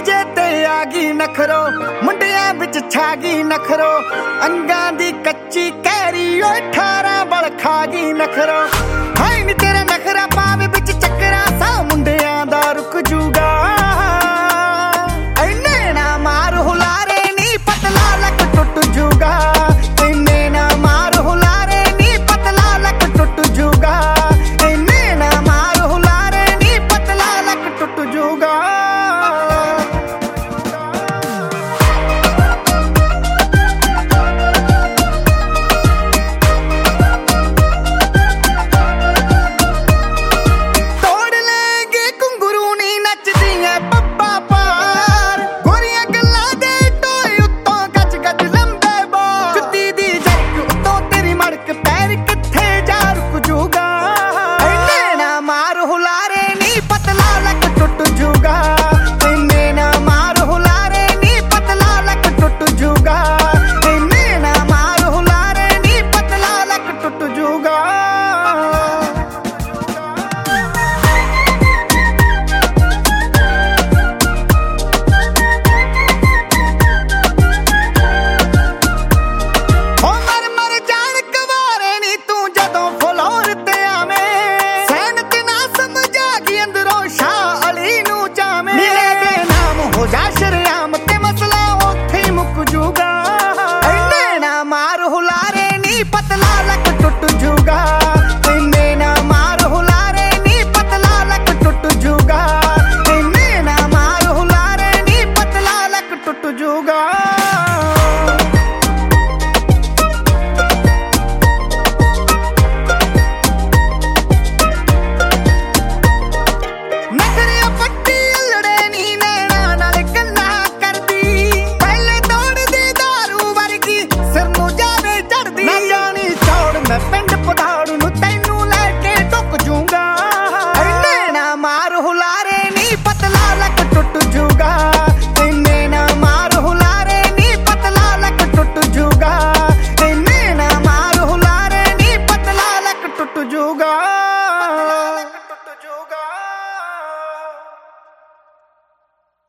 DJ ਤੇ ਆ ਗਈ ਨਖਰੋ ਮੁੰਡਿਆਂ ਵਿੱਚ ਛਾ ਗਈ ਨਖਰੋ ਅੰਗਾਂ ਦੀ ਕੱਚੀ ਕਹਿਰੀ ਓ 18 ਬਲ ਖਾ ਗਈ ਨਖਰੋ ਹਾਏ ਨੀ ਤੇਰਾ ਨਖਰਾ ਪਾਵੇ ਵਿੱਚ ਚੱਕਰਾ ਸਾ ਮੁੰਡਿਆਂ ਦਾ ਰੁਕ ਜੂਗਾ ਐਨੇ ਨਾ ਮਾਰ ਹੁਲਾਰੇ ਨੀ ਪਤਲਾ ਲੱਕ ਟੁੱਟ ਜੂਗਾ ਐਨੇ ਨਾ ਮਾਰ ਹੁਲਾਰੇ ਨੀ ਪਤਲਾ ਲੱਕ ਟੁੱਟ ਜੂਗਾ ਐਨੇ ਨਾ ਮਾਰ ਹੁਲਾਰੇ ਨੀ ਪਤਲਾ ਲੱਕ ਟੁੱਟ ਜੂਗਾ ਪਤਲਾ ਲੱਕ ਟੁੱਟ ਜੂਗਾ।